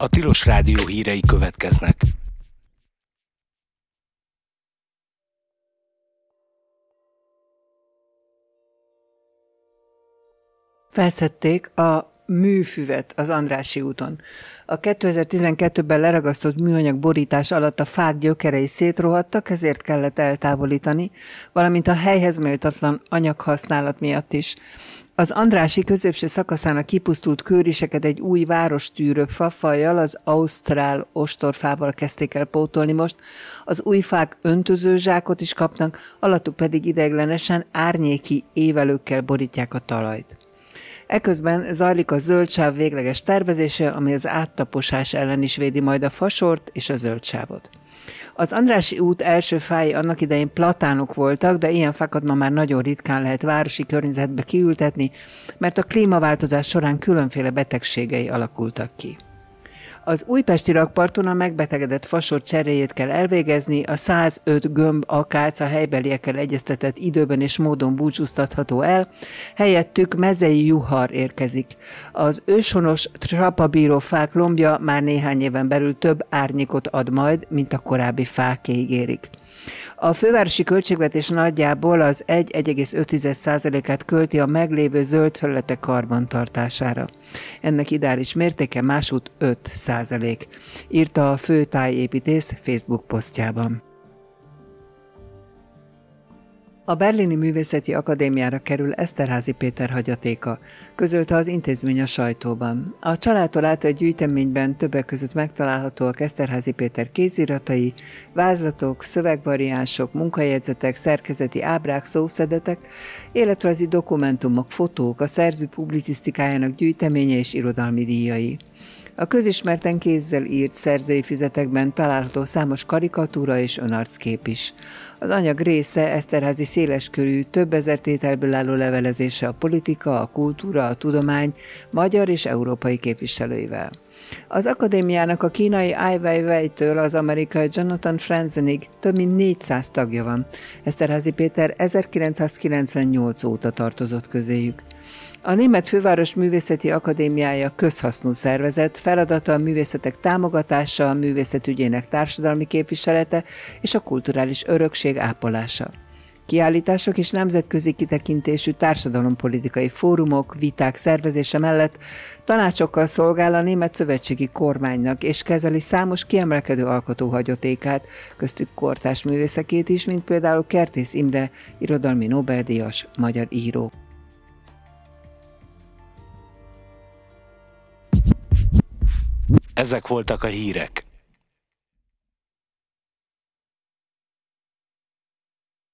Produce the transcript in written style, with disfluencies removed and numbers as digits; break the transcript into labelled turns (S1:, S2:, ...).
S1: A Tilos Rádió hírei következnek.
S2: Felszedték a műfüvet az Andrássy úton. A 2012-ben leragasztott műanyag borítás alatt a fák gyökerei szétrohadtak, ezért kellett eltávolítani, valamint a helyhez méltatlan anyaghasználat miatt is. Az Andrássy középső szakaszán a kipusztult kőriseket egy új várostűrő fafajjal, az ausztrál ostorfával kezdték el pótolni most. Az új fák öntözőzsákot is kapnak, alattuk pedig ideiglenesen árnyéki évelőkkel borítják a talajt. Eközben zajlik a zöldsáv végleges tervezése, ami az áttaposás ellen is védi majd a fasort és a zöldsávot. Az Andrássy út első fái annak idején platánok voltak, de ilyen fákat ma már nagyon ritkán lehet városi környezetbe kiültetni, mert a klímaváltozás során különféle betegségei alakultak ki. Az újpesti rakparton a megbetegedett fasor cseréjét kell elvégezni, a 105 gömb akác a helybeliekkel egyeztetett időben és módon búcsúztatható el, helyettük mezei juhar érkezik. Az őshonos trapabíró fák lombja már néhány éven belül több árnyékot ad majd, mint a korábbi fák ígérik. A fővárosi költségvetés nagyjából az 1,5%-át költi a meglévő zöld felületek karbantartására. Ennek ideális mértéke másút 5%, írta a főtájépítész Facebook posztjában. A Berlini Művészeti Akadémiára kerül Eszterházy Péter hagyatéka, közölte az intézmény a sajtóban. A családtól átett gyűjteményben többek között megtalálhatóak Eszterházy Péter kéziratai, vázlatok, szövegvariánsok, munkajegyzetek, szerkezeti ábrák, szószedetek, életrajzi dokumentumok, fotók, a szerző publicisztikájának gyűjteménye és irodalmi díjai. A közismerten kézzel írt szerzői füzetekben található számos karikatúra és önarckép is. Az anyag része Eszterházy széleskörű, több ezer tételből álló levelezése a politika, a kultúra, a tudomány magyar és európai képviselőivel. Az akadémiának a kínai Ai Weiwei-től az amerikai Jonathan Franzenig több mint 400 tagja van. Eszterházy Péter 1998 óta tartozott közéjük. A Német Főváros Művészeti Akadémiája közhasznú szervezet, feladata a művészetek támogatása, a művészetügyének társadalmi képviselete és a kulturális örökség ápolása. Kiállítások és nemzetközi kitekintésű társadalompolitikai fórumok, viták szervezése mellett tanácsokkal szolgál a német szövetségi kormánynak, és kezeli számos kiemelkedő alkotóhagyatékát, köztük kortárs művészekét is, mint például Kertész Imre, irodalmi Nobel-díjas magyar író.
S1: Ezek voltak a hírek.